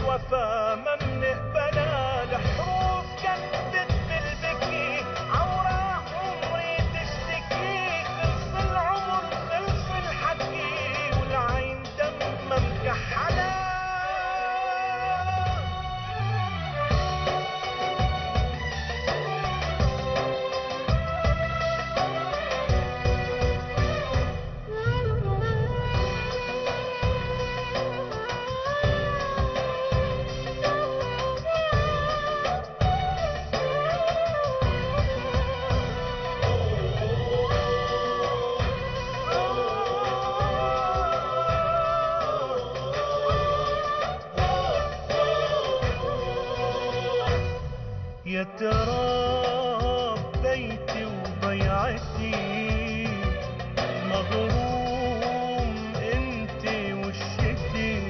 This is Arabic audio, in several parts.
الوفا ما منقبلها، الحروف كتبت بالبكي عوراء عمري تشتكي، خلص العمر خلص الحكي والعين دمها مكحلة. يا ترى بيتي وبيعتي مغروم انتي وشتي،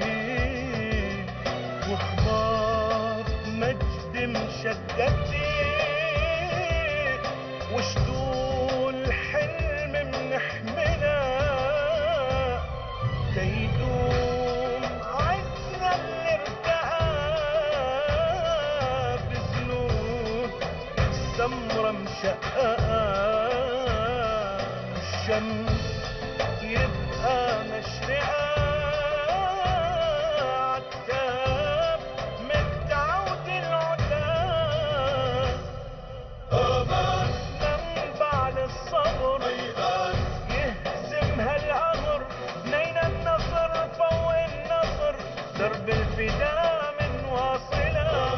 واخبار مجد مشدتي، وشدول حلم منحملها، تيدوم عزنا اللي ارتقى بذنوب سمرة مشققة، الشمس يبقى مشرقة، عتاب متعود العتاب، أمان منبع للصبر يهزم هالقهر، نينا النصر فوق النصر، درب الفداء من واصلة.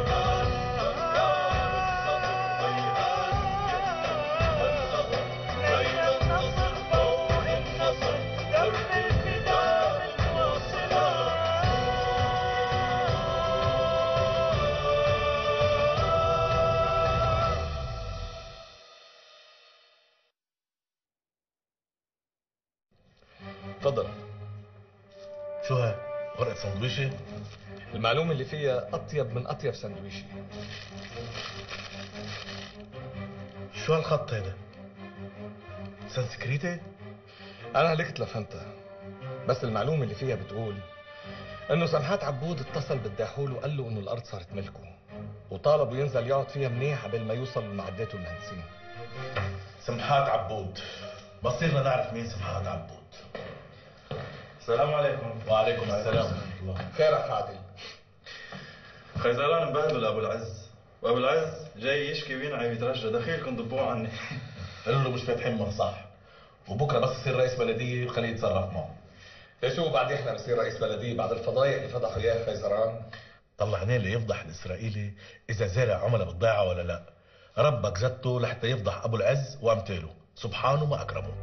تفضل. شو هاي؟ ورقة سندويشة؟ المعلومة اللي فيها أطيب من أطيب سندويشة. شو هالخط هيدا؟ سانسكريتي؟ أنا هلكت لفهمتها، بس المعلومة اللي فيها بتقول إنه سمحات عبود اتصل بالداحول وقال له إنه الأرض صارت ملكه، وطالبه ينزل يقعد فيها منيح قبل ما يوصل لمعداته المهندسين. سمحات عبود، بصيرنا نعرف مين سمحات عبود. السلام عليكم. وعليكم السلام ورحمة الله. خيرك عادل؟ خيزران مبهدل ابو العز، وابو العز جاي يشكي وينعي يترجى، دخيلكم ضبوه عني. قالوا له مش فاتحين مصح، وبكره بس يصير رئيس بلديه خليه يتصرف معه. شو بعد احنا بصير رئيس بلديه بعد الفضايح اللي فضحوا اياه خيزران؟ طلع عينيه ليفضح الاسرائيلي اذا زارع عملاء بالضيعه ولا لا. ربك زته لحتى يفضح ابو العز وامثاله، سبحانه ما اكرمه.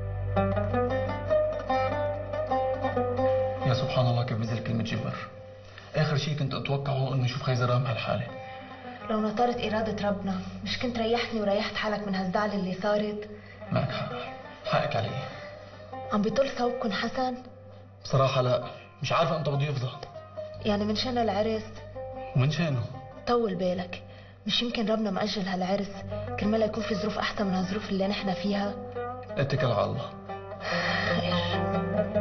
يا سبحان الله كيف بنزل كلمة جبر. آخر شيء كنت أتوقعه إنه يشوف خيزران بهالحالة. لو نطرت إرادة ربنا مش كنت ريحتني وريحت حالك من هالزعل اللي صارت؟ معك حق، حقك علي. عم بيطول ثوبكن حسن؟ بصراحة لا، مش عارفة أنت بده يفضى. يعني من شان العرس؟ ومن شانه؟ طول بالك، مش يمكن ربنا مأجل هالعرس كرمال يكون في ظروف أحسن من هالظروف اللي نحن فيها؟ اتكل على الله. خير.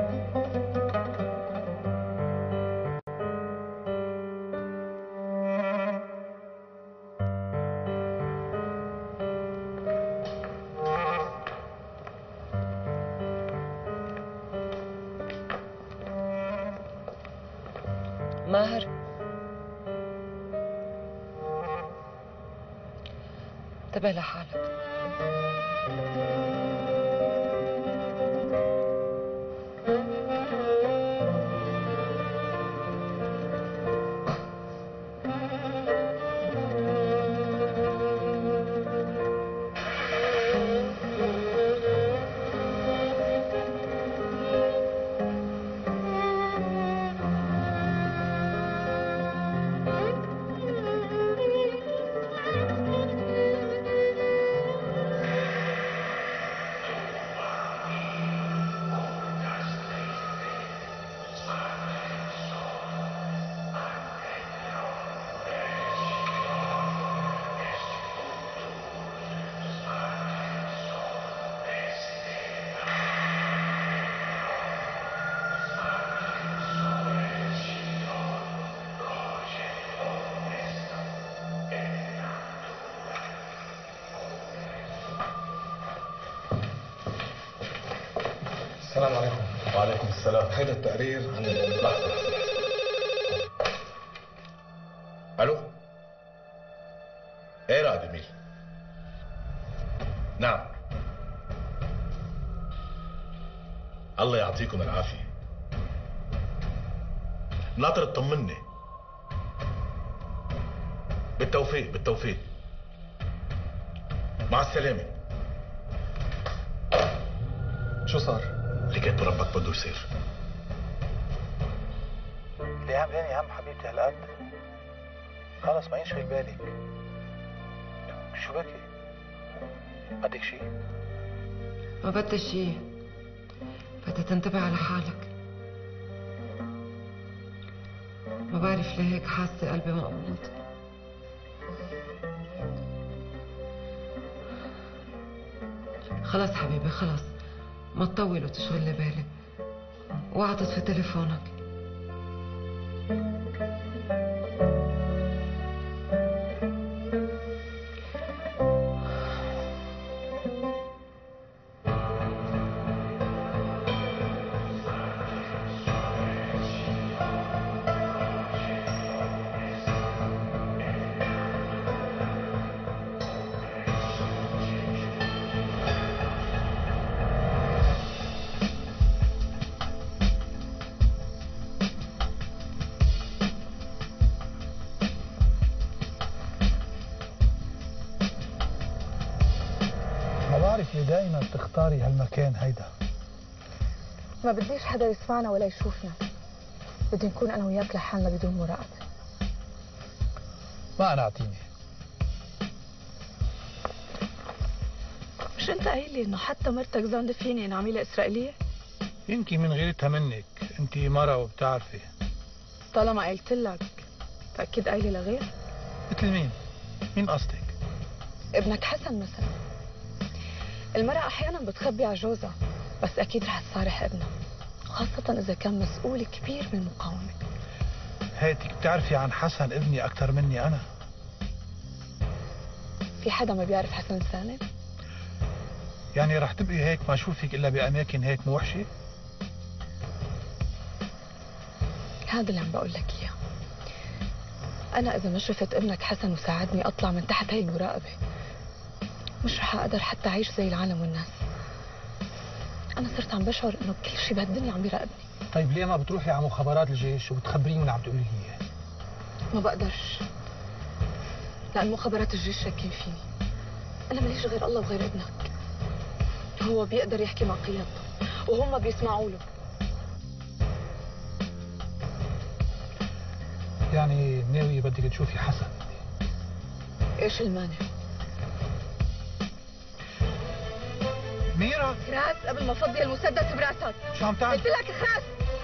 ماهر، انتبه لحالك. السلام عليكم. وعليكم السلام. هذا التقرير عن لحظة. الو. ايه رائد جميل. نعم. الله يعطيكم العافية. ناطر اطمني. بالتوفيق بالتوفيق. مع السلامة. شو صار؟ اللي كاتب ربك بده يصير. اللي عاملاني هم حبيبتي هالقد خلص ما ينشغل بالك. شو بكي؟ بدك شي؟ ما بدي شيء، بدي تنتبه على حالك. ما بعرف ليه هيك حاسة قلبي مقبوض. خلص حبيبي خلص، ما تطول وتشغل لي بالي. اوعى تطفي تليفونك. ما بعرف ليه دايما بتختاري هالمكان هيدا. ما بديش حدا يسمعنا ولا يشوفنا. بدي نكون انا وياك لحالنا بدون مراقبة. ما قنعتيني. مش انت قايل لي انه حتى مرتك زوند فيني انها عميلة اسرائيلية؟ يمكن من غيرتها منك، انت مرة وبتعرفي. طالما قايلت لك فاكيد قايلة لغير. مثل مين؟ مين قصدك؟ ابنك حسن مثلا. المرأة احيانا بتخبي على جوزها، بس اكيد رح تصارح ابنها، خاصة اذا كان مسؤول كبير من المقاومة. هيك بتعرفي عن حسن ابني اكثر مني انا. في حدا ما بيعرف حسن سالم؟ يعني رح تبقي هيك ما اشوفك الا باماكن هيك موحشة؟ هذا اللي عم بقول لك اياه. انا اذا ما شفت ابنك حسن وساعدني اطلع من تحت هاي المراقبة، مش رح اقدر حتى اعيش زي العالم والناس. انا صرت عم بشعر انه كل شيء بهالدنيا عم بيراقبني. طيب ليه ما بتروحي على مخابرات الجيش وبتخبريني اللي عم تقولي لي اياه؟ ما بقدرش، لان مخابرات الجيش شاكين فيني. انا ماليش غير الله وغير ابنك. هو بيقدر يحكي مع قيادته وهم بيسمعوا له. يعني ناوي بدك تشوفي حسن؟ ايش المانع؟ ميرا خلاص قبل ما افضي المسدس براسك. شو عم تعمل؟ قلت لك خلاص.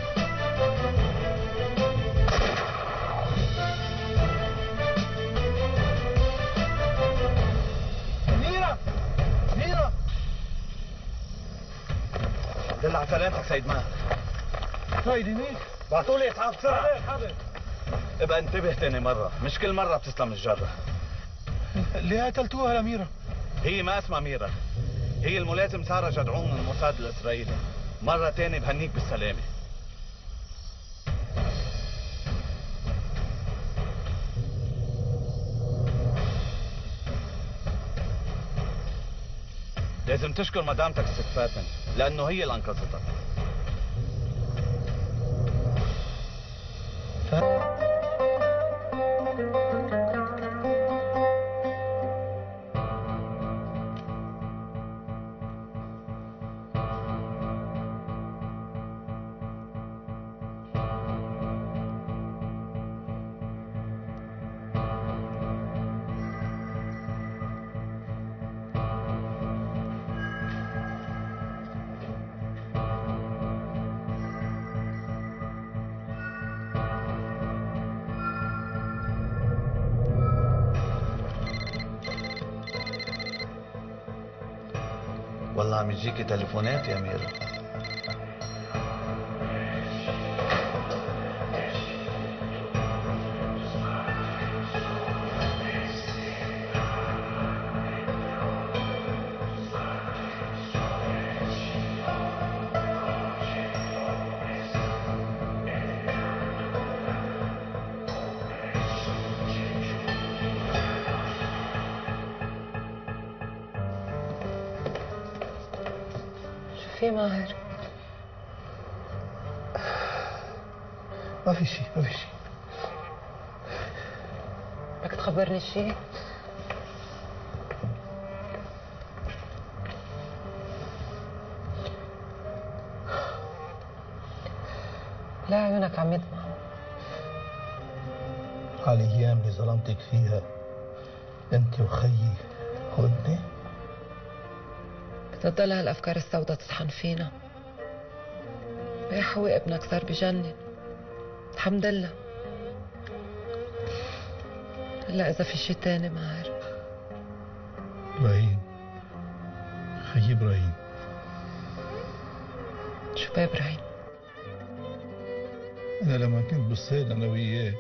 ميرا ميرا دل على سلامتك سيد ماهر. هيدي مين؟ بعتوا لي اسعاف بسرعه. حاضر. ابقى انتبه تاني مره، مش كل مره بتسلم الجره. ليه قتلتوها لميرا؟ هي ما اسمها ميرا، هي الملازم ساره جدعون من الموساد الاسرائيلي. مره تاني بهنيك بالسلامه. لازم تشكر مدامتك الست فاتن، لانه هي اللي انقذتك. والله عم يجيكي تليفونات يا ميرا. في ماهر؟ ما في شيء، ما في شيء. بدك تخبرني شيء؟ لا عيونك عم يدمع. على الايام اللي ظلمتك فيها انت وخيي وابني، بتضل هالافكار السوداء تطحن فينا. يا حوي ابنك صار بجنن. الحمد لله. هلا اذا في شيء تاني ماهر. ابراهيم، خيي ابراهيم. شو بابراهيم؟ انا لما كنت بالصيد انا وياه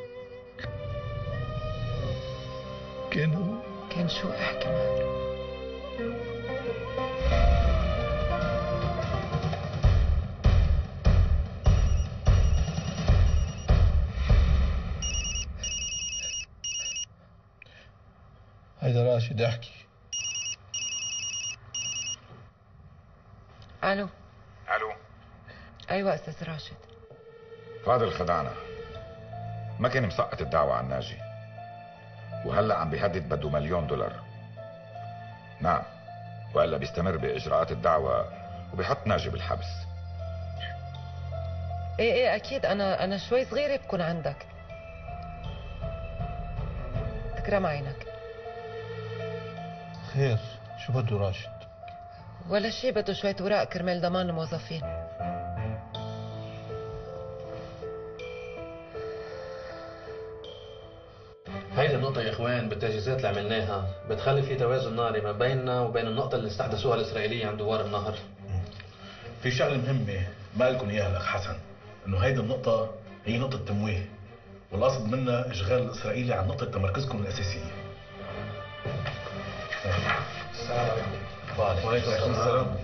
كان هو. كان شو؟ احكي ماهر. هيدا راشد احكي. الو. الو. ايوه استاذ راشد. فاضل خدعنا، ما كان مسقط الدعوة عن ناجي، وهلا عم بيهدد بده $1,000,000. نعم، والا بيستمر باجراءات الدعوة وبيحط ناجي بالحبس. ايه اكيد. انا شوي صغيره بكون عندك. تكرم عينك. خير، شو بده راشد؟ ولا شيء، بده شويه اوراق كرمال ضمان الموظفين. هيدي النقطة يا اخوان بالتجهيزات اللي عملناها بتخلي في توازن ناري ما بيننا وبين النقطة اللي استحدثوها الإسرائيلية عند دوار النهر. في شغله مهمه ما لكم اياها الاخ حسن، انه هيدي النقطه هي نقطه تمويه، والقصد منها اشغال الاسرائيلي عن نقطه تمركزكم الاساسيه. السلام عليكم. وعليكم السلام.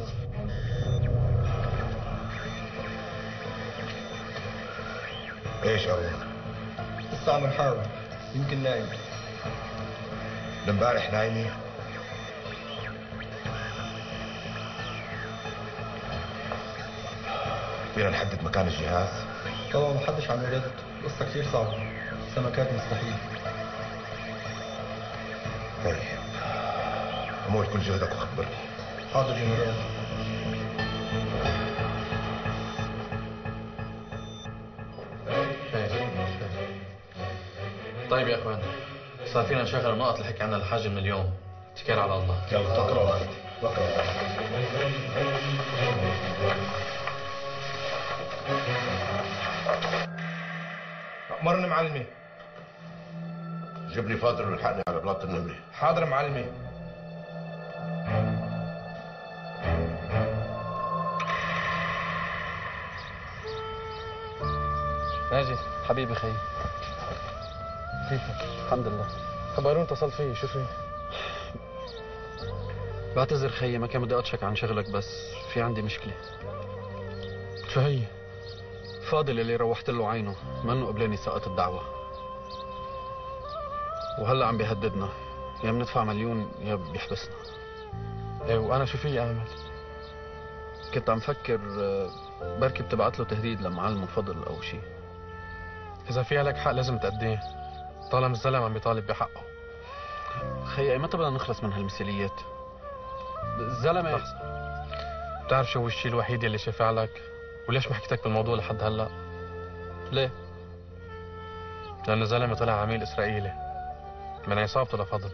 ايش ابو؟ لسه عم نحاول، يمكن نايم. امبارح نايمة؟ فينا نحدد مكان الجهاز؟ طبعا ما حدش عم يرد، قصة كثير صعبة، سمكات مستحيل. طيب، عمول كل جهدك وخبرني. حاضر جنرال. طيب يا اخوان، صار فينا نشغل النقط اللي حكي عنها الحاج من اليوم. اتكل على الله. يلا تقرأ تقرأ. أمرني معلمي. جيب لي فاضل والحقني على بلاط النمرة. حاضر معلمي. ناجي حبيبي خيي، كيفك؟ الحمد لله. خبروني اتصلت فيي، شو في؟ بعتذر خيي، ما كان بدي اطشك عن شغلك، بس في عندي مشكلة. شو هي؟ فاضل اللي روحت له عينه منه قبلاني سقط الدعوة، وهلا عم بيهددنا، يا بندفع 1,000,000 يا بيحبسنا. ايه وانا شو في اعمل؟ كنت عم فكر بركي بتبعت له تهديد لمعلمه فضل او شيء. اذا في لك حق لازم تأديه، طالما الزلمه عم بيطالب بحقه. خيي متى بدنا نخلص من هالمثاليات؟ الزلمه بتعرف شو الشيء الوحيد اللي شافع لك؟ وليش ما حكيتك بالموضوع لحد هلا؟ ليه؟ لأنه زلمه طلع عميل اسرائيلي من عصابته لفضل.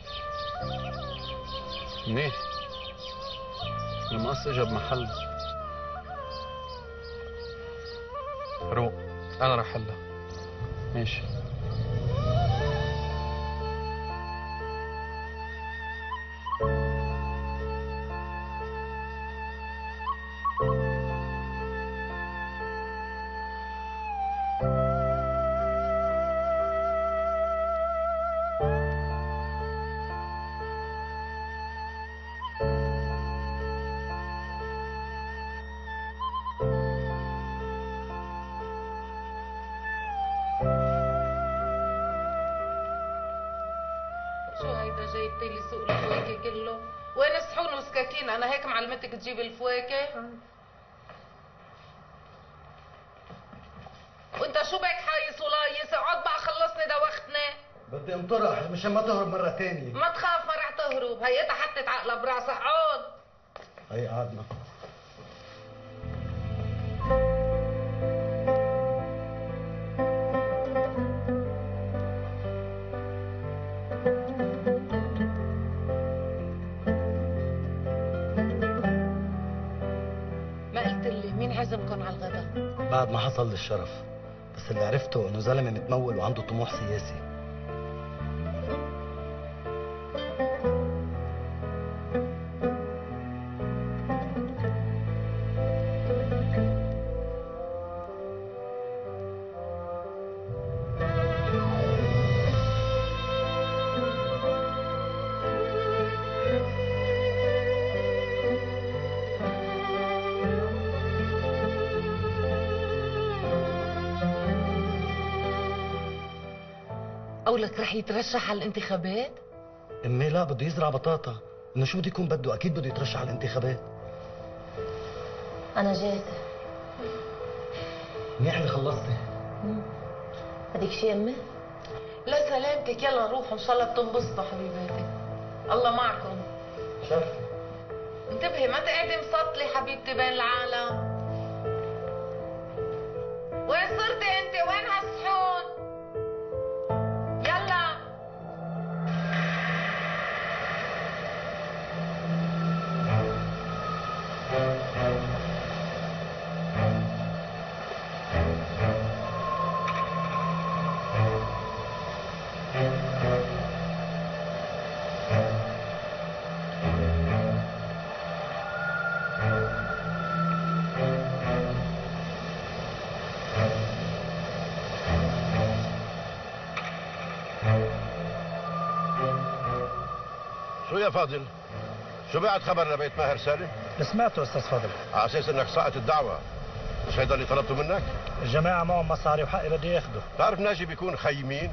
منيح، المقص اجى بمحل. روق، انا رح حلها. ماشي. شو هيدا جايبتي لي سوق الفواكه كله؟ وين الصحون والسكاكين؟ انا هيك معلمتك تجيب الفواكه. وانت شو بك حايس ولايس؟ اقعد بقى خلصني دوختنا. بدي انطرح مشان ما تهرب مرة تانية. ما تخاف ما رح تهرب، هيئتها حطت عقلها براسها. اقعد. هي قعدنا. ما قلت لي مين عزمكم على الغداء؟ بعد ما حصل لي الشرف، بس اللي عرفته انه زلمه متمول وعنده طموح سياسي. قولك رح يترشح على الانتخابات؟ امي لا، بده يزرع بطاطا. انه شو بده يكون بده؟ اكيد بده يترشح على الانتخابات. أنا جاهزة. منيح اللي خلصتي. بدك شي أمي؟ لا سلامتك، يلا نروح ان شاء الله بتنبسطوا حبيباتي. الله معكم. شرفي. انتبهي ما تقعدي مسطلي حبيبتي بين العالم. وين صرتي انت؟ وين هالصحون؟ يلا. شو يا فاضل؟ شو بعد خبر لبيت ماهر سالم؟ سمعته استاذ فضل. على اساس انك سقط الدعوه. مش هيدا اللي طلبته منك؟ الجماعه معهم مصاري وحقي بدي ياخده. بتعرف ناجي بيكون خي مين؟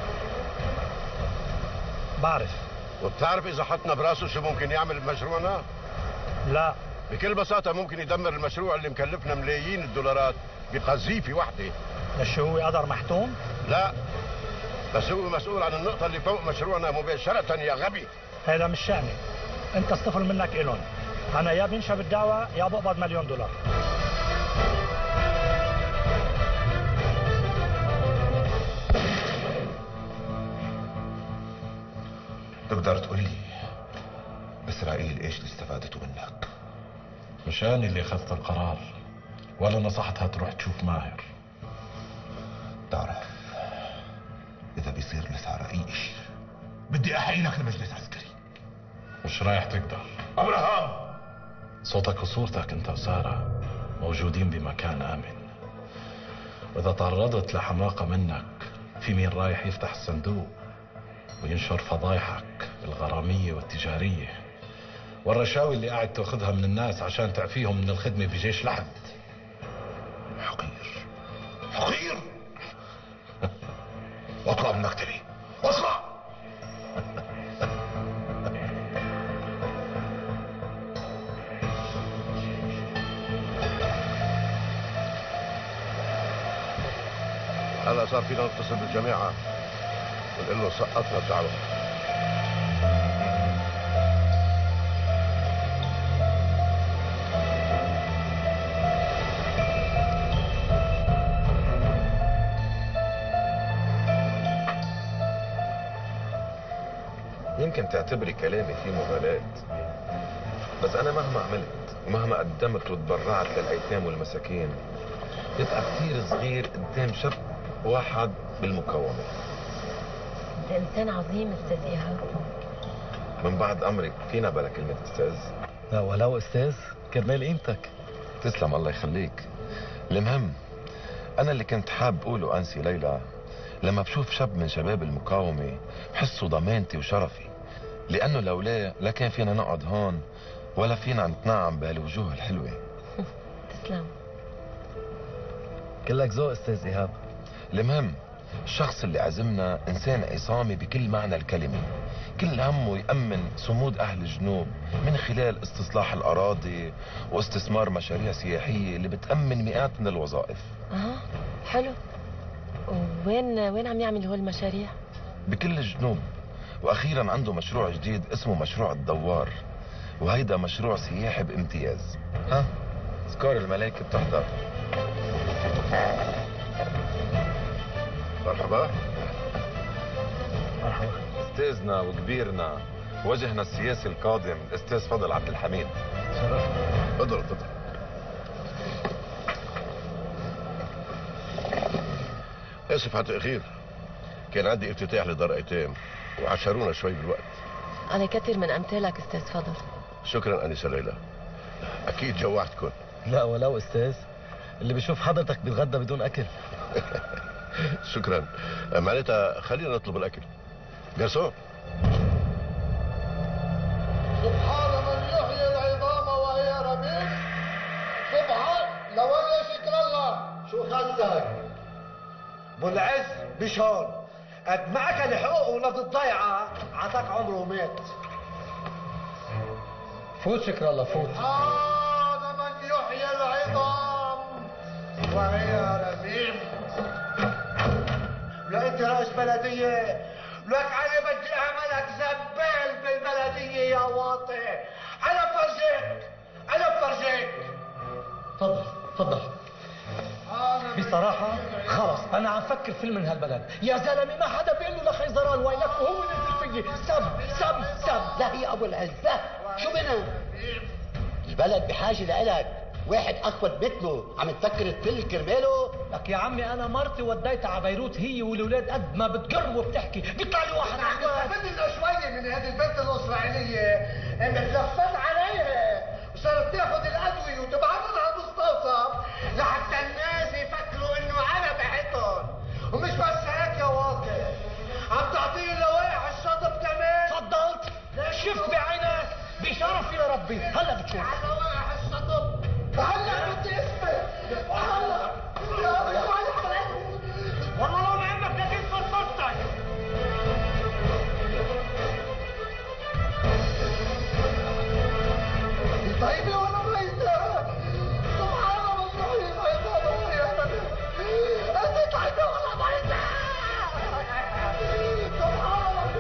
بعرف. وبتعرف اذا حطنا براسه شو ممكن يعمل بمشروعنا؟ لا. بكل بساطه ممكن يدمر المشروع اللي مكلفنا ملايين الدولارات بقذيفه وحده. شو هو قدر محتوم؟ لا، بس هو مسؤول عن النقطه اللي فوق مشروعنا مباشره يا غبي. هذا مش شأني. انت استفل منك إلون. انا يا بنشب الدعوه يا بقبض $1,000,000. تقدر تقول لي اسرائيل ايش اللي استفادته منك؟ مش أنا اللي اخذت القرار ولا نصحتها تروح تشوف ماهر. تعرف اذا بيصير نسعى رئيش بدي احيلك لمجلس عسكري. مش رايح تقدر. ابراهام، صوتك وصورتك انت وساره موجودين بمكان امن، واذا تعرضت لحماقه منك في مين رايح يفتح الصندوق وينشر فضايحك الغراميه والتجاريه والرشاوي اللي قاعد تاخذها من الناس عشان تعفيهم من الخدمه بجيش لحد. حقير حقير. واطلع من مكتبي اطلع. هلا صار فينا نتصل بالجماعه ونقول له سقطنا الدعوه. يمكن تعتبري كلامي فيه مبالاة، بس أنا مهما عملت ومهما قدمت وتبرعت للأيتام والمساكين يبقى كتير صغير قدام شاب واحد بالمقاومة. أنت إنسان عظيم أستاذ إيهاب. من بعد أمرك فينا بلا كلمة أستاذ؟ لا ولو أستاذ كرمال قيمتك. تسلم الله يخليك. المهم أنا اللي كنت حاب أقوله أنسي ليلى، لما بشوف شاب من شباب المقاومة بحسه ضمانتي وشرفي، لأنه لولاه لا كان فينا نقعد هون ولا فينا نتنعم بهالوجوه الحلوة. تسلم. كلك ذوق أستاذ إيهاب. المهم الشخص اللي عزمنا إنسان عصامي بكل معنى الكلمة، كل همه يأمن صمود أهل الجنوب من خلال استصلاح الأراضي واستثمار مشاريع سياحية اللي بتأمن مئات من الوظائف. حلو. وين عم يعمل هول المشاريع؟ بكل الجنوب، وأخيرا عنده مشروع جديد اسمه مشروع الدوار، وهيدا مشروع سياحي بامتياز. سكار الملايكة بتحضر. مرحبا. مرحبا. استاذنا وكبيرنا وجهنا السياسي القادم الاستاذ فضل عبد الحميد. تفضل. اسف على التأخير، كان عندي افتتاح لدار ايتام وعشرونا شوي بالوقت. أنا كتير من أمثالك أستاذ فضل. شكرا أنسة ليلى، أكيد جوعتكم. لا ولو استاذ، اللي بيشوف حضرتك بيتغدى بدون اكل. شكرا. معناتها خلينا نطلب الأكل. جرسون. سبحان من يحيي العظام وهي رميم. سبحان لو شكر الله. شو خصك؟ ابو العز بشون قد ما اكل حقوقه ولاد الضيعه عطاك عمره ومات. فوت شكر الله فوت. سبحان من يحيي العظام وهي رميم. لا انت رئيس بلديه، لك علي بدي اعملك زبال بالبلديه يا واطي. انا بفرجيك. تفضل. بصراحة خلص أنا عم فكر فيلم من هالبلد، يا زلمة ما حدا بيقول له لخيزران وينك وهو نزل فيي سب. لا يا أبو العزة، شو بنا؟ البلد بحاجة لإلك، واحد أخوت مثله عم تفكر تفل كرماله؟ لك يا عمي أنا مرتي وديتها على بيروت هي والولاد قد ما بتقر وبتحكي، بيطلع لي واحد استفدت لنا شوية من هذه البنت الإسرائيلية إنك لفت عليها وصارت تاخذ الأدوية وتبعثهم على المستوصف لحتى الناس يفكروا إنه أنا بعتهم. ومش بس هيك يا واطي، عم تعطيني لوائح الشطب كمان. تفضلت شفت بعينك بشرفي لربي. هلا بتشوف على لوائح الشطب. هلا بدي اسمع. هلا والله لو عمك لكن فرصتك. طيبة وانا ميتة. سبحان الله يحيي العظام وهي رميم. انت طيبة وانا ميتة. سبحان الله.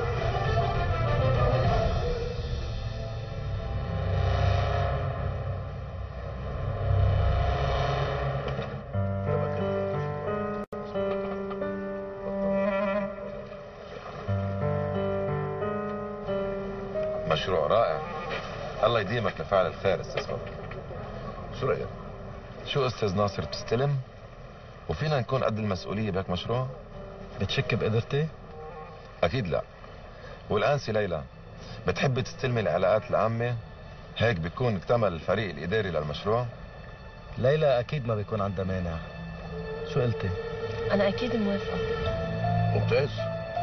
مشروع رائع، الله يديمك لفعل الخير استاذ فضل. شو رأيك؟ شو استاذ ناصر بتستلم؟ وفينا نكون قد المسؤولية بهيك مشروع؟ بتشك بقدرتي؟ اكيد لا. والانسة ليلى بتحبي تستلمي العلاقات العامة؟ هيك بيكون اكتمل الفريق الاداري للمشروع؟ ليلى اكيد ما بيكون عندها مانع. شو قلتي؟ أنا أكيد موافقة. ممتاز.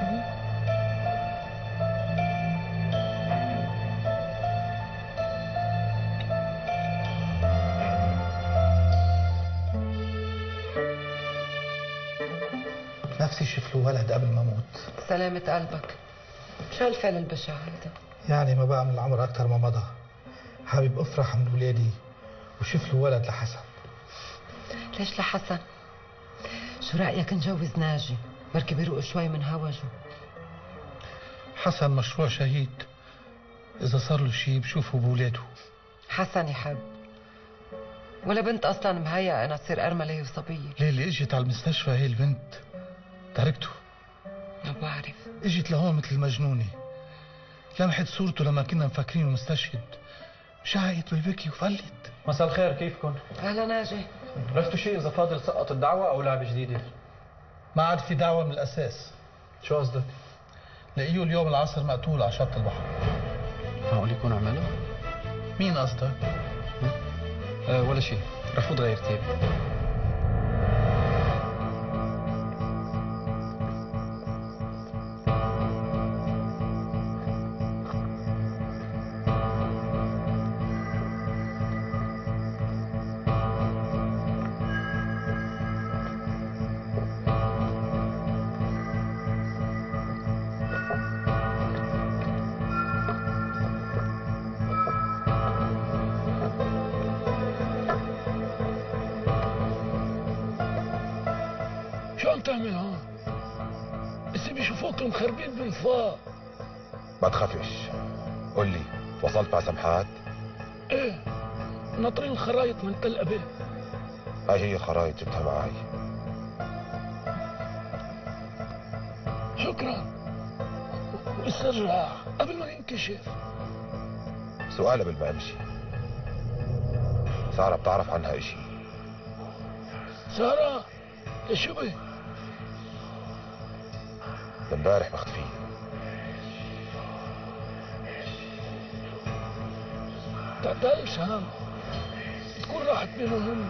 نفسي شوف له ولد قبل ما اموت. سلامة قلبك. شو هالفعل البشع هيدا؟ يعني ما بقى من العمر اكثر ما مضى، حابب افرح من ولادي وشوف له ولد لحسن. ليش لحسن؟ شو رأيك نجوز ناجي؟ بركي بيروق شوي من هوجه. حسن مشروع شهيد، اذا صار له شيء بشوفه بولاده. حسن يحب ولا بنت اصلا مهيئة انها تصير ارملة هي وصبية. ليه اللي اجت على المستشفى هي البنت تركته. ما بعرف. اجت لهون مثل المجنونة، لمحت صورته لما كنا مفكرينه مستشهد، شعقت بالبكي وفلت. مساء الخير، كيفكم؟ اهلا ناجي. عرفتوا شيء اذا فاضل سقط الدعوة او لعبة جديدة؟ ما عاد في دعوة من الاساس. شو قصدك؟ لقيه اليوم العصر مقتول على شط البحر. معقول يكون عمله؟ مين قصدك؟ ولا شيء، رح فوت غير تيب. شو عم تعمل هون؟ بس بيشوفوك مخربين بالفاء. ما تخافش، قول لي وصلت مع سمحات؟ ايه، ناطرين الخرايط من تل ابيب. هاي هي الخرايط جبتها معي. شكرا. واسترجع قبل ما ينكشف. سؤال قبل ما امشي، سارة بتعرف عنها اشي؟ سارة شو بي؟ امبارح مختفية. تعتقلش هم تكون راحت بينهم هم.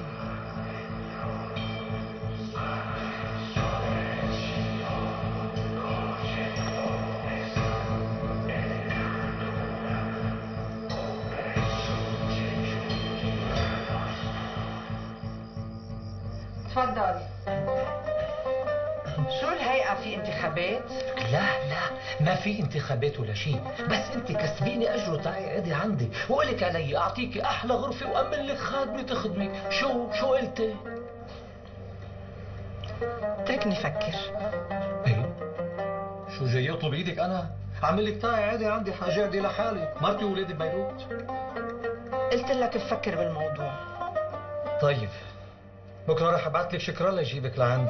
تفضل. شو الهيئة في انتخابات؟ لا ما في انتخابات ولا شيء، بس انت كسبيني اجر وتقعدي عندي وقلك علي اعطيكي احلى غرفه وامن لك خادمه تخدمك. شو قلتي؟ تركني فكر. ايه شو جاي يطلب ايدك؟ انا عامل لك طاعة عادي عندي حاجاتي لحالي، مرتي وولادي ببيروت. قلت لك بفكر بالموضوع. طيب بكره رح ابعث لك شكرا ليجيبك لعندي.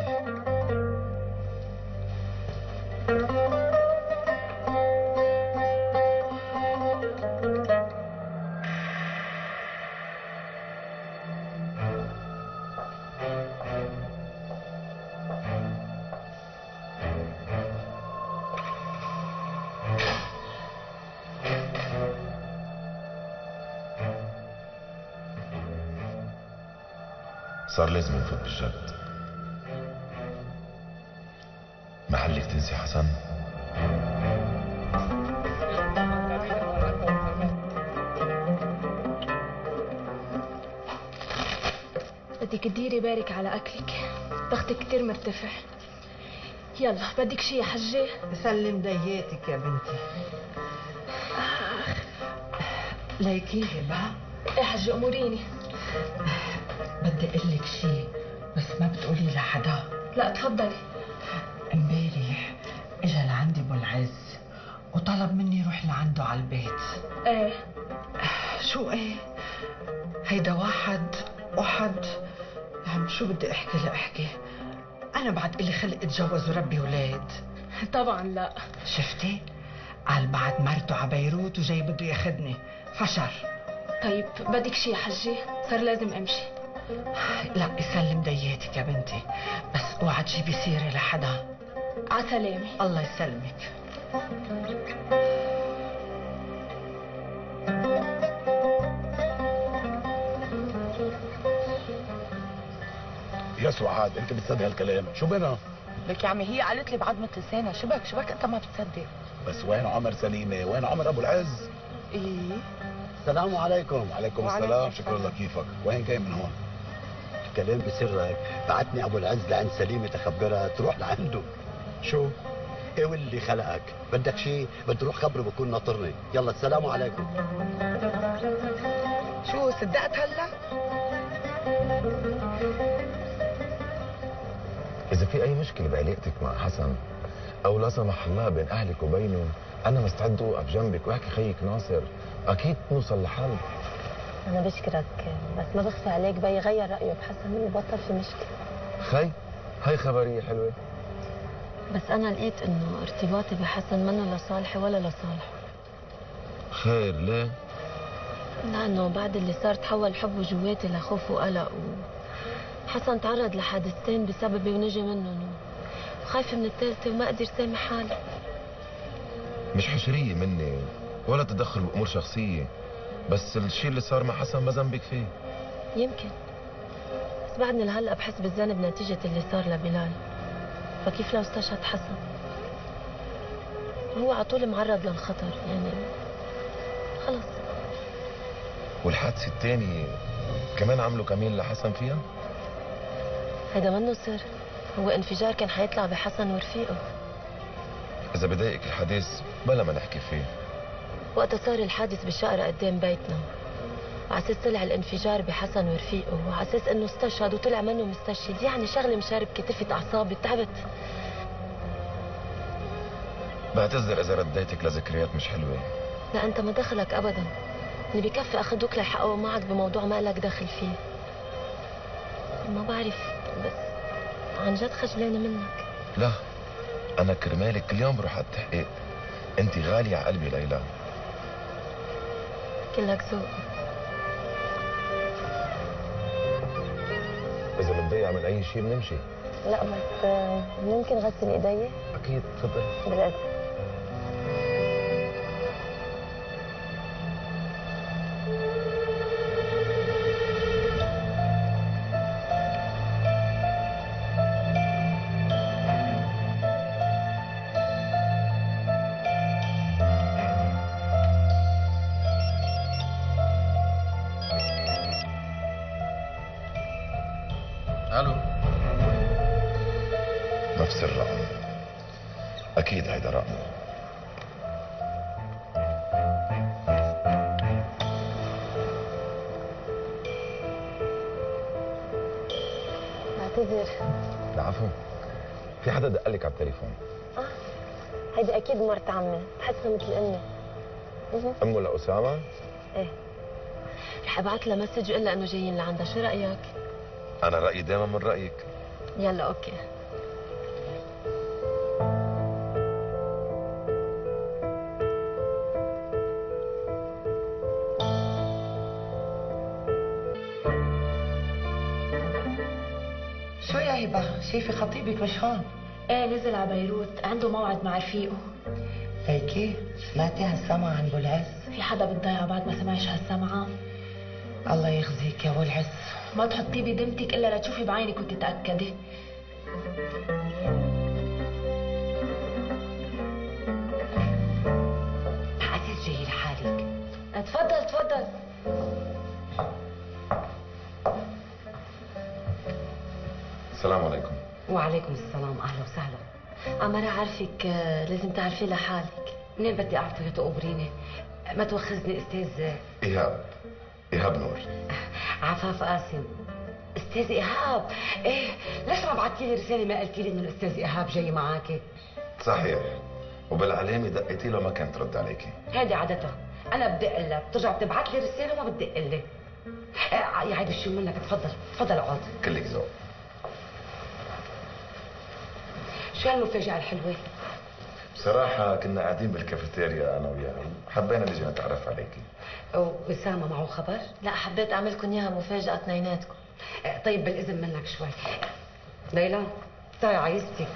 صار لازم نفوت بالجد. محلك تنسي حسن؟ بدك تديري بالك على اكلك، ضغطك كتير مرتفع. يلا بدك شي يا حجة؟ بسلم دياتك يا بنتي. ليكيلي بقى. ايه حجة اموريني. بدي اقول لك شيء بس ما بتقولي لحدا. لا تفضلي. امبارح اجا لعندي ابو العز وطلب مني روح لعنده على البيت. ايه شو ايه؟ هيدا واحد شو بدي احكي لاحكي؟ انا بعد الي خلق اتجوز وربي ولاد. طبعا لا. شفتي؟ قال بعد مرته على بيروت وجاي بده ياخذني فشر. طيب بدك شي يا حجة؟ صار لازم امشي. لا يسلم دياتك يا بنتي، بس اوعى تجيبي سيرة لحدا. عسلامة. الله يسلمك. يا سعاد انت بتصدق هالكلام؟ شو بنا؟ لك يا عمي هي قالت لي بعد مثل لسانها. شبك انت ما بتصدق؟ بس وين عمر سليمه؟ وين عمر ابو العز؟ ايه السلام عليكم. وعليكم السلام. شكرا لك. كيفك؟ وين جاي من هون؟ الكلام بسرك، بعتني ابو العز لعند سليمه تخبرها تروح لعنده. شو؟ ايه واللي خلقك؟ بدك شيء؟ بدي اروح خبره بكون ناطرني. يلا السلام عليكم. شو صدقت هلا؟ إذا في أي مشكلة بعلاقتك مع حسن أو لا سمح الله بين أهلك وبينه، أنا مستعد أوقف جنبك وأحكي خيك ناصر، أكيد نوصل لحل. أنا بشكرك، بس ما بخفي عليك بي غير رأيه بحسن وبطل في مشكلة. خي هاي خبرية حلوة. بس أنا لقيت إنه ارتباطي بحسن منه لصالحي ولا لصالحه. خير ليه؟ لأنه بعد اللي صار تحول حبه جواتي لخوف وقلق حسن تعرض لحادثتين بسببي ونجي منهم وخايفة من الثالثة وما أقدر سامح حالي. مش حشرية مني ولا تدخل بأمور شخصية، بس الشيء اللي صار مع حسن ما ذنبك فيه. يمكن، بس بعدني لهلا بحس بالذنب نتيجة اللي صار لبلال. فكيف لو استشهد حسن؟ هو على طول معرض للخطر، يعني خلص. والحادثة الثانية كمان عملوا كمين لحسن فيها؟ هيدا منه سر، هو انفجار كان حيطلع بحسن ورفيقه. إذا بضايقك الحديث بلا ما نحكي فيه. وقتها صار الحادث بالشقرة قدام بيتنا، وعلى اساس طلع الانفجار بحسن ورفيقه، وعلى اساس انه استشهد وطلع منه مستشهد. يعني شغله مشاربكه تلفت اعصابي، تعبت. بعتذر اذا رديتك لذكريات مش حلوه. لا انت ما دخلك ابدا، اللي بكفي اخذوك ليحققوا معك بموضوع ما لك دخل فيه. ما بعرف بس عن جد خجلانه منك. لا انا كرمالك كل يوم بروح على التحقيق. انت غاليه على قلبي ليلى. كلك ذوق. اذا متضايقه من اي شيء بنمشي. لا بس ممكن غسل ايدي؟ اكيد تفضلي. بالأذن. الو. نفس الرقم. اكيد هيدا رقمه. بعتذر. العفو. في حدا دقلك على التليفون؟ هيدي اكيد مرت عمي، بحسها مثل امي. امه لاسامه؟ ايه. رح ابعث لها مسج واقول لها انه جايين لعندها، شو رايك؟ انا رايي دائما من رايك. يلا اوكي. شو يا هبه؟ شايفه خطيبك مش هون؟ ايه نزل على بيروت، عنده موعد مع رفيقه. ليكي سمعتي هالسمعة عن ابو العز؟ في حدا بتضيع بعد ما سمعش هالسمعة؟ الله يخزيك يا ابو العز. ما تحطيه بدمتك الا لتشوفي بعينك وتتاكدي. حاسس جاي لحالك. تفضل تفضل. السلام عليكم. وعليكم السلام، اهلا وسهلا. عمرة عارفك لازم تعرفي لحالك. منين بدي اعرفه يا تقبريني؟ ما توخزني استاذ ايهاب نور. عفاف قاسم. استاذ ايهاب، ايه ليش ما بعتي لي رساله ما قلتي لي انه الاستاذ ايهاب جاي معك؟ صحيح، وبالعلامه دقيتي له ما كانت ترد عليكي. هيدي عادتها، انا بدق لها بترجع بتبعت لي رساله وما بتدق لي. يا عيب الشو منك، تفضل تفضل اقعد. كلك ذوق. شو هالمفاجأة الحلوة؟ بصراحة كنا قاعدين بالكافيتيريا أنا وياه، حبينا نجي نتعرف عليكي. وأسامة معه خبر؟ لا حبيت أعملكم إياها مفاجأة اثنيناتكم. طيب بالإذن منك شوي. ليلى تعي عايزتك.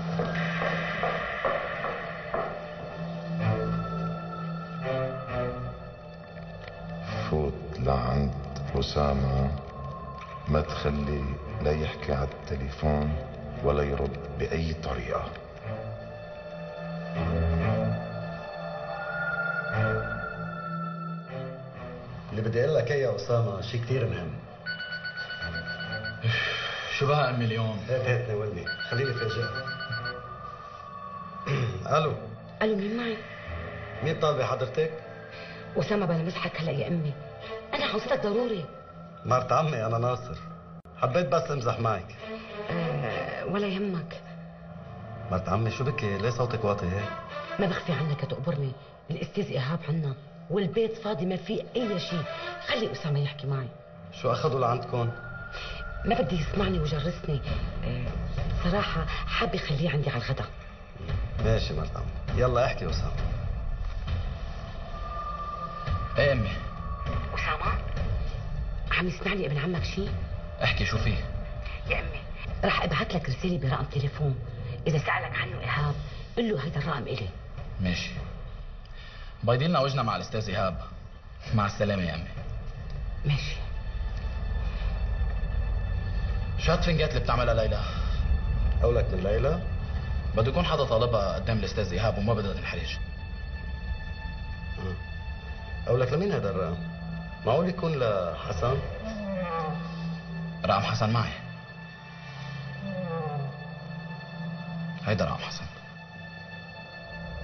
فوت لعند أسامة، ما تخلي لا يحكي على التليفون ولا يرد بأي طريقة. اللي بدي اقول لك ايه يا اسامه شيء كثير مهم. شو بقى امي اليوم؟ هات ناولني، خليني فاجئك. الو. الو، مين معي؟ مين طالبه حضرتك؟ أسامة بلا مزحك هلا يا امي، انا عاوزتك ضروري. مرت عمي انا ناصر، حبيت بس امزح معك. ولا يهمك. مرت عمي شو بكي؟ ليه صوتك واطي هيك؟ ما بخفي عنك تقبرني، الاستاذ ايهاب عنا والبيت فاضي ما فيه اي شيء، خلي اسامه يحكي معي. شو اخذوا لعندكم؟ ما بدي يسمعني ويجرسني. صراحه حابه خليه عندي على الغداء. ماشي مرت عمي، يلا احكي اسامه. ايه امي؟ اسامه عم يسمعني ابن عمك شيء؟ احكي شو فيه؟ يا امي رح ابعث لك رساله برقم تليفون، اذا سالك عنه ايهاب قل له هيدا الرقم الي. ماشي. بايدين لنا وجنا مع الاستاذ ايهاب. مع السلامه يا امي. ماشي. شو هالتفنجات اللي بتعملها ليلى؟ قولك من ليلى؟ بده يكون حدا طالبها قدام الاستاذ ايهاب وما بدها تنحرج. قولك لمين هذا الرقم؟ معقول يكون لحسن؟ رقم حسن معي. هيدا رقم حسن.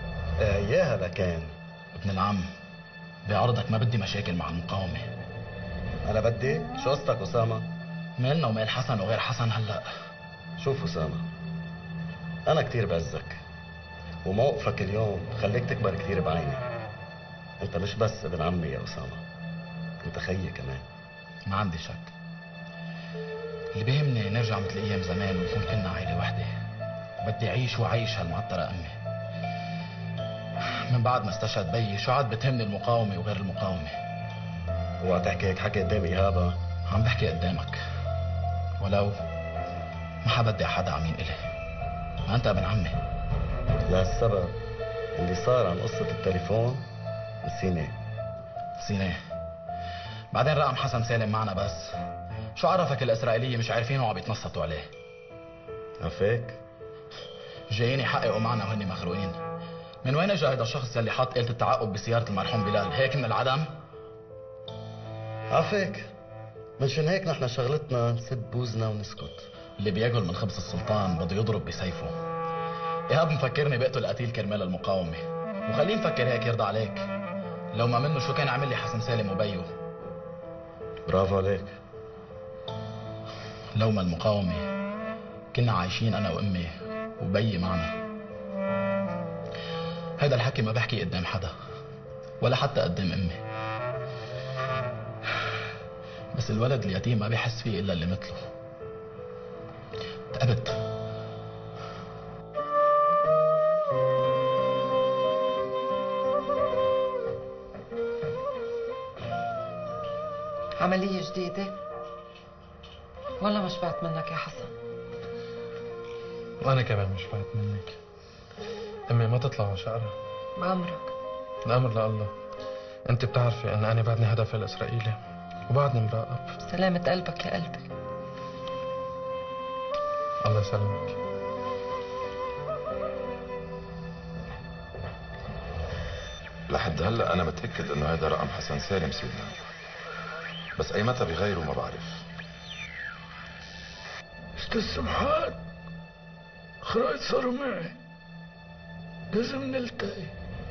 اياها لكان ابن العم، بعرضك ما بدي مشاكل مع المقاومة. انا بدي شو قصتك اسامه؟ مالنا ومال حسن وغير حسن هلا؟ شوف اسامه، انا كتير بعزك وموقفك اليوم خليك تكبر كتير بعيني. انت مش بس ابن عمي يا اسامه، انت خيي كمان. ما عندي شك. اللي بيهمني نرجع مثل ايام زمان ونكون كلنا عائله وحده. بدي اعيش وعيش هالمعطره امي. من بعد ما استشهد بيي شو عاد بتهمني المقاومه وغير المقاومه. اوعى تحكي هيك حكي قدام ايهابا. عم بحكي قدامك، ولو ما حبدي حدا عمين إلي. ما انت ابن عمي. لهالسبب اللي صار عن قصه التليفون نسيناه. نسيناه. بعدين رقم حسن سالم معنا بس. شو عرفك الاسرائيليه مش عارفينه وعم يتنصتوا عليه؟ عفاك؟ جايين يحققوا معنا وهن مخروقين. من وين اجى هيدا الشخص اللي حط آلة التعقب بسيارة المرحوم بلال؟ هيك من العدم؟ عفاك، منشان هيك نحن شغلتنا نسد بوزنا ونسكت. اللي بياكل من خبز السلطان بده يضرب بسيفه. ايهاب مفكرني بقتل قتيل كرمال المقاومة، وخليه مفكر هيك يرضى عليك. لو ما منه شو كان عمل لي حسن سالم وبيو؟ برافو عليك. لو ما المقاومة كنا عايشين أنا وأمي وبيي معنا. هيدا الحكي ما بحكي قدام حدا ولا حتى قدام أمي، بس الولد اليتيم ما بيحس فيه إلا اللي مثله. تعبت. عملية جديدة؟ والله ما شبعت منك يا حسن. وأنا كمان مش شبعت منك. أمي ما تطلع شقرة. بأمرك. الأمر لله. أنت بتعرفي أن أنا بعدني هدف الإسرائيلي وبعدني مراقب. سلامة قلبك يا قلبي. الله يسلمك. لحد هلا انا متاكد انه هذا رقم حسن سالم سيدنا، بس ايمتى بغيره ما بعرف. استاذ سمحان، خرايط صاروا معي، لازم نلتقي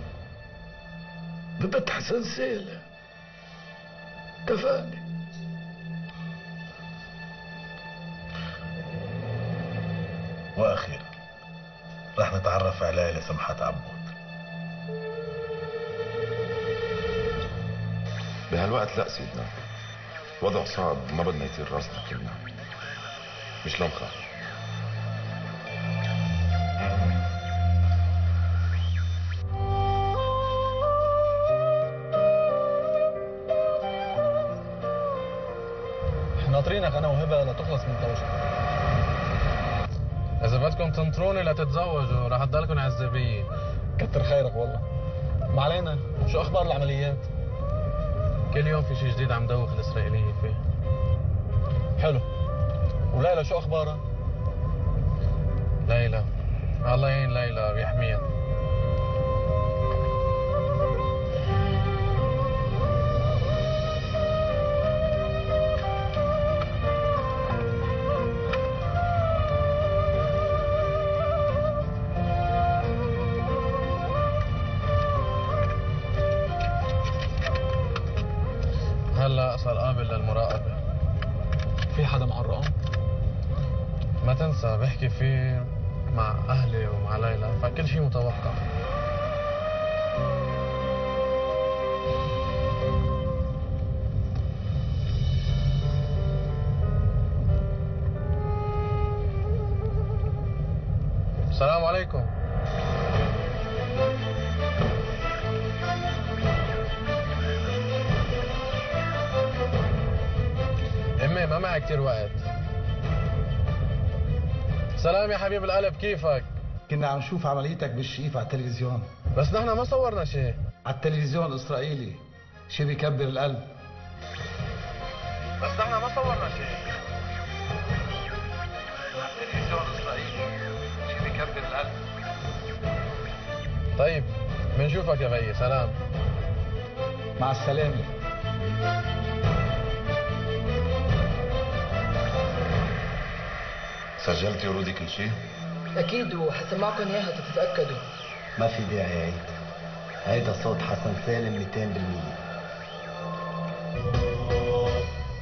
ببيت حسن سالم. اتفقنا. واخيرا رح نتعرف على عائلة سمحات عبود. بهالوقت لا سيدنا، وضع صعب ما بدنا يطير راسنا كلنا. مش لهم خاف. ناطرينك انا وهبه لتخلص من توجه. إذا بدكم تنطروني لتتزوجوا رح تضلكم عزابية. كتر خيرك والله. ما علينا، شو اخبار العمليات؟ كل يوم في شيء جديد عم دوخ الإسرائيلية فيه. حلو. وليلى شو اخبارها؟ ليلى الله يعين ليلى بيحميها. هلا صار قابل للمراقبة. في حدا مع الرقم؟ ما تنسى بحكي فيه مع أهلي ومع ليلى، فكل شيء متوقع. السلام عليكم. امي ما معي كتير وقت. سلام يا حبيب القلب، كيفك؟ كنا عم نشوف عمليتك بالشيف على التلفزيون. بس نحن ما صورنا شيء. على التلفزيون الإسرائيلي شيء بيكبر القلب. بس نحن ما صورنا شيء. على التلفزيون الإسرائيلي شيء بيكبر القلب. طيب بنشوفك يا بيي، سلام. مع السلامة. سجلتي ورودي كل شيء؟ اكيد، وحسمعكم اياها تتاكدوا. ما في داعي عيد. هيدا صوت حسن سالم 200%.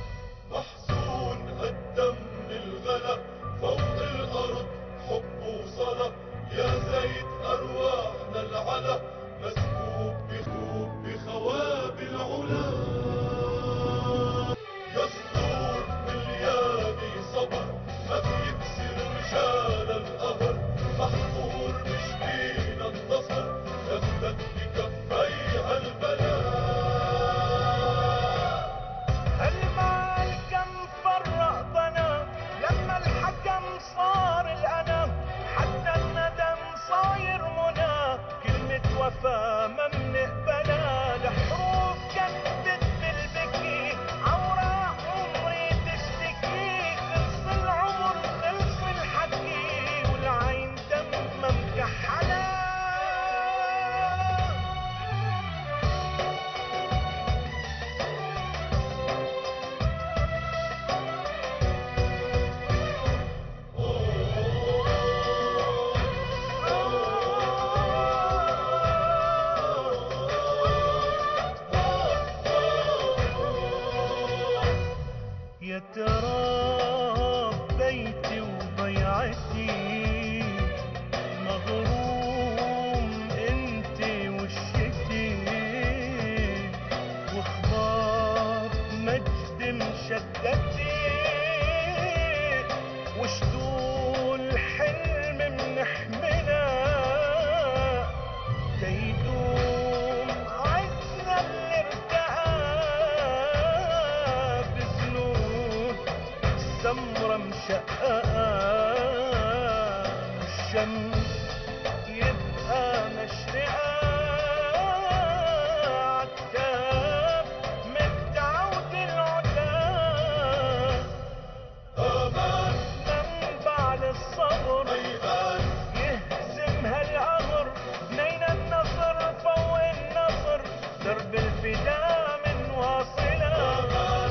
وفا ما منقبلها، الحروف كتبت بالبكي عوراء عمري تشتكي، خلص العمر خلص الحكي والعين دمها مكحلة. يا ترى بيتي وبيعتي مغروم انتي وشتي، واخبار مجد مشدتي، وشدول حلم منحملها، تيدوم عزنا اللي ارتقى بذنوب سمرة مشققة، الشمس يبقى مشرقة عالكتاب متعود العتاب، منبع للصبر يهزم هالقمر، بنينا النصر فوق النصر، درب الفداء من واصلة.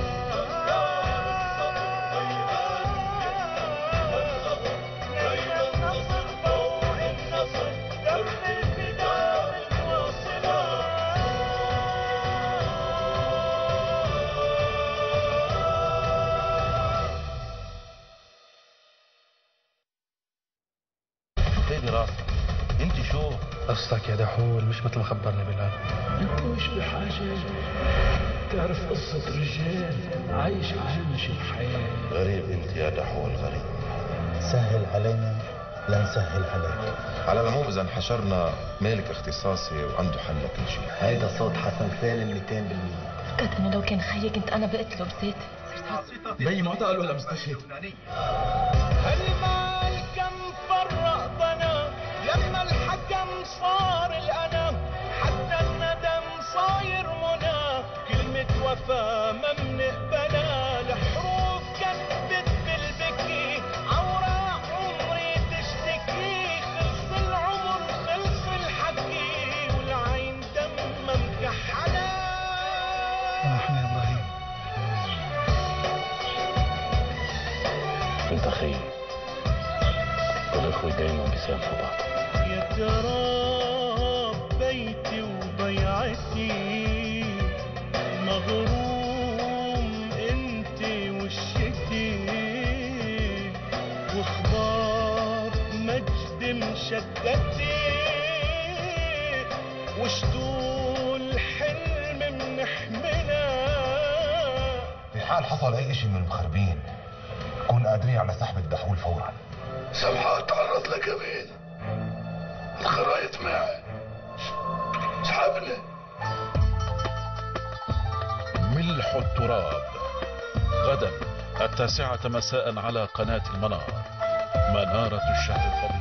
ايدي راسك انت شو قصتك يا دحول مش مثل ما خبرني بلال. انت مش بحاجه تعرف قصه رجال عايش عايش الحياه. غريب انت يا دحول، غريب. سهل علينا لنسهل عليك. على العموم اذا انحشرنا مالك اختصاصي وعنده حل لكل شيء. هيدا صوت حسن سالم 200%. فكرت انه لو كان خيي كنت انا بقتله بزيت. بيي معتقل ولا مستشهد؟ هالمال كم فرق بنا لما الحكم صار الأنا، حتى الندم صاير منى، كلمة وفا ما منقبلها، الحروف كتبت بالبكي عوراء عمري تشتكي، خلص العمر خلص الحكي والعين دمها مكحلة. سامحني يا ابراهيم. انت خيي والاخوة دايما بيسامحوا بعض. يا ترى بيتي وبيعتي مغروم انتي وشتي، واخبار مجد مشدتي، وشدول حلم منحملها. في حال حصل اي شيء من المخربين كون قادرين على سحب الدحول فورا. سمحة تعرض لكمين الخرايط معي، اسحبني. ملح التراب غدا 9:00 مساء على قناة المنار. منارة الشهر الفضيل.